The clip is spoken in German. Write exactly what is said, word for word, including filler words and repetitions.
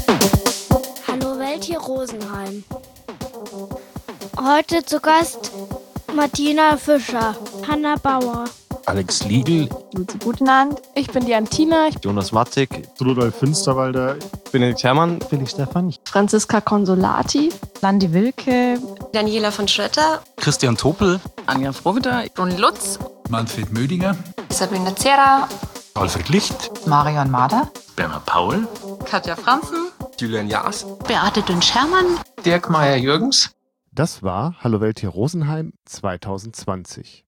Hallo Welt hier Rosenheim. Heute zu Gast Martina Fischer, Hanna Bauer, Alex Liedl, Luzi Gutenand, ich bin die Antina, Jonas Wattig, Rudolf Finsterwalder, Benedikt Hermann, Felix Stefan, Franziska Consolati, Landi Wilke, Daniela von Schrötter, Christian Topel, Anja Frohwitter, Ronny Lutz, Manfred Mödinger, Sabrina Zera, Alfred Licht, Marion Mader, Bernhard Paul, Katja Franzen, Julian Jaas, Beate Dünn-Schermann, Dirk Meyer-Jürgens. Das war Hallo Welt hier Rosenheim zwanzig zwanzig.